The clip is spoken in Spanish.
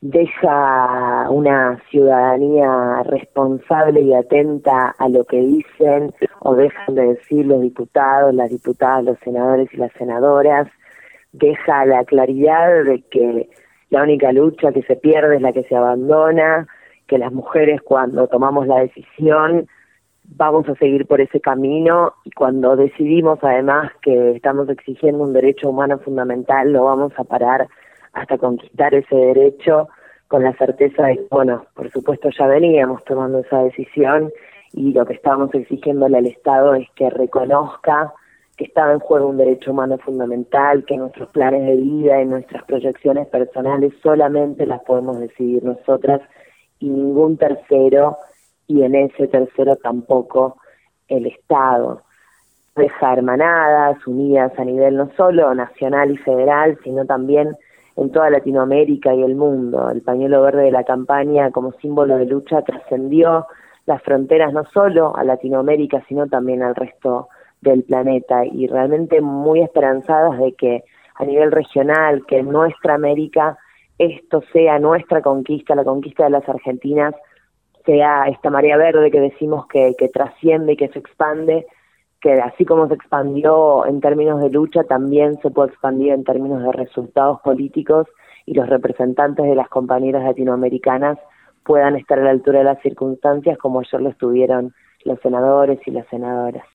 deja una ciudadanía responsable y atenta a lo que dicen o dejan de decir los diputados, las diputadas, los senadores y las senadoras, deja la claridad de que la única lucha que se pierde es la que se abandona, que las mujeres cuando tomamos la decisión vamos a seguir por ese camino y cuando decidimos además que estamos exigiendo un derecho humano fundamental, lo vamos a parar hasta conquistar ese derecho con la certeza de que, bueno, por supuesto ya veníamos tomando esa decisión y lo que estamos exigiéndole al Estado es que reconozca que estaba en juego un derecho humano fundamental, que nuestros planes de vida y nuestras proyecciones personales solamente las podemos decidir nosotras y ningún tercero, y en ese tercero tampoco el Estado. Deja hermanadas, unidas a nivel no solo nacional y federal, sino también en toda Latinoamérica y el mundo. El pañuelo verde de la campaña como símbolo de lucha trascendió las fronteras no solo a Latinoamérica, sino también al resto del planeta, y realmente muy esperanzadas de que a nivel regional, que en nuestra América, esto sea nuestra conquista, la conquista de las argentinas, sea esta marea verde que decimos que trasciende y que se expande, que así como se expandió en términos de lucha, también se puede expandir en términos de resultados políticos y los representantes de las compañeras latinoamericanas puedan estar a la altura de las circunstancias como ayer lo estuvieron los senadores y las senadoras.